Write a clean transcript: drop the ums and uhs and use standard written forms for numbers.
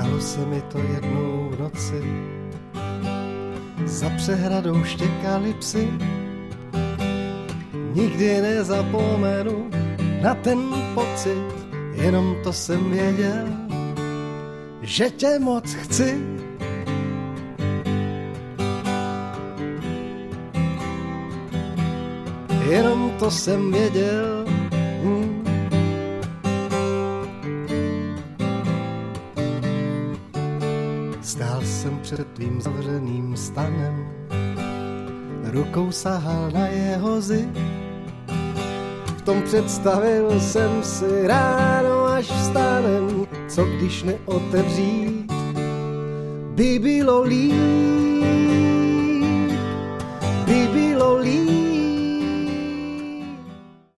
Stalo se mi to jednou v noci, za přehradou štěkali psi. Nikdy nezapomenu na ten pocit, jenom to jsem věděl, že tě moc chci. Jenom to jsem věděl. Stál jsem před tvým zavřeným stanem, rukou sahal na jeho zip. V tom představil jsem si ráno, až vstanem, co když neotevřít by bylo líp.